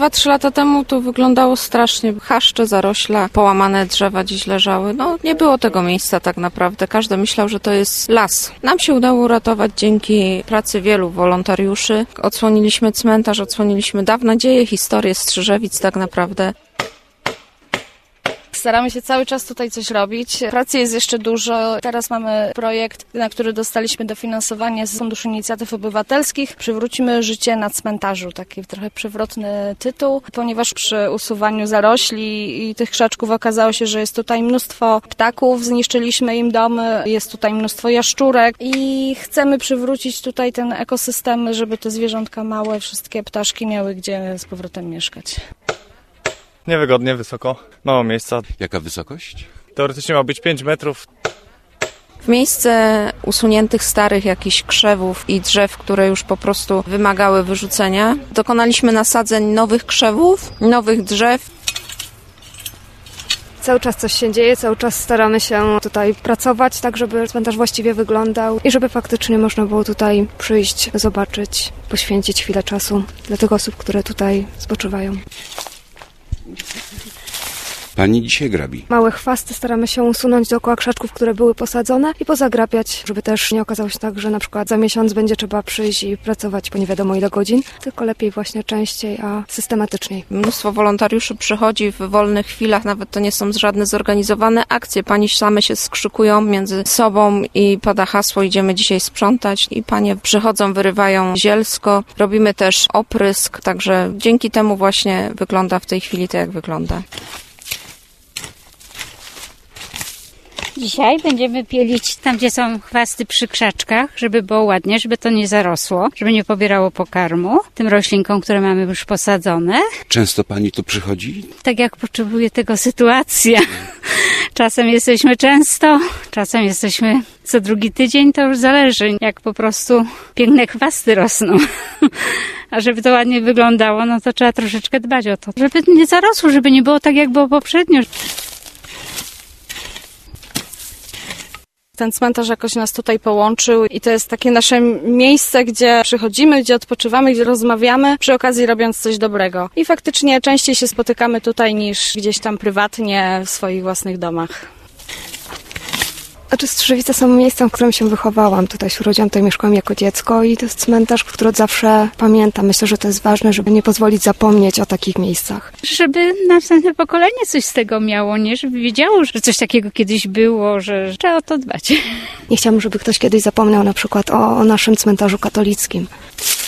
2-3 lata temu to wyglądało strasznie. Chaszcze, zarośla, połamane drzewa dziś leżały. Nie było tego miejsca tak naprawdę. Każdy myślał, że to jest las. Nam się udało uratować dzięki pracy wielu wolontariuszy. Odsłoniliśmy cmentarz, odsłoniliśmy dawne dzieje, historię Strzyżewic tak naprawdę. Staramy się cały czas tutaj coś robić. Pracy jest jeszcze dużo. Teraz mamy projekt, na który dostaliśmy dofinansowanie z Funduszu Inicjatyw Obywatelskich. Przywrócimy życie na cmentarzu. Taki trochę przewrotny tytuł, ponieważ przy usuwaniu zarośli i tych krzaczków okazało się, że jest tutaj mnóstwo ptaków. Zniszczyliśmy im domy, jest tutaj mnóstwo jaszczurek i chcemy przywrócić tutaj ten ekosystem, żeby te zwierzątka małe, wszystkie ptaszki miały gdzie z powrotem mieszkać. Niewygodnie, wysoko, mało miejsca. Jaka wysokość? Teoretycznie ma być 5 metrów. W miejsce usuniętych starych jakichś krzewów i drzew, które już po prostu wymagały wyrzucenia, dokonaliśmy nasadzeń nowych krzewów, nowych drzew. Cały czas coś się dzieje, cały czas staramy się tutaj pracować, tak żeby cmentarz właściwie wyglądał i żeby faktycznie można było tutaj przyjść, zobaczyć, poświęcić chwilę czasu dla tych osób, które tutaj spoczywają. Pani dzisiaj grabi. Małe chwasty staramy się usunąć dookoła krzaczków, które były posadzone i pozagrabiać, żeby też nie okazało się tak, że na przykład za miesiąc będzie trzeba przyjść i pracować po nie wiadomo ile godzin, tylko lepiej właśnie częściej, a systematyczniej. Mnóstwo wolontariuszy przychodzi w wolnych chwilach, nawet to nie są żadne zorganizowane akcje. Panie same się skrzykują między sobą i pada hasło, idziemy dzisiaj sprzątać i panie przychodzą, wyrywają zielsko. Robimy też oprysk, także dzięki temu właśnie wygląda w tej chwili tak, jak wygląda. Dzisiaj będziemy pielić tam, gdzie są chwasty przy krzaczkach, żeby było ładnie, żeby to nie zarosło, żeby nie pobierało pokarmu tym roślinkom, które mamy już posadzone. Często pani tu przychodzi? Tak jak potrzebuje tego sytuacja. Czasem jesteśmy często, czasem jesteśmy co drugi tydzień, to już zależy, jak po prostu piękne chwasty rosną. A żeby to ładnie wyglądało, no to trzeba troszeczkę dbać o to, żeby nie zarosło, żeby nie było tak, jak było poprzednio. Ten cmentarz jakoś nas tutaj połączył i to jest takie nasze miejsce, gdzie przychodzimy, gdzie odpoczywamy, gdzie rozmawiamy, przy okazji robiąc coś dobrego. I faktycznie częściej się spotykamy tutaj niż gdzieś tam prywatnie w swoich własnych domach. Strzyżewice są miejscem, w którym się wychowałam. Tutaj się urodziłam, tutaj mieszkałam jako dziecko i to jest cmentarz, który od zawsze pamiętam. Myślę, że to jest ważne, żeby nie pozwolić zapomnieć o takich miejscach. Żeby następne pokolenie coś z tego miało, nie? Żeby wiedziało, że coś takiego kiedyś było, że trzeba o to dbać. Nie chciałabym, żeby ktoś kiedyś zapomniał na przykład o naszym cmentarzu katolickim.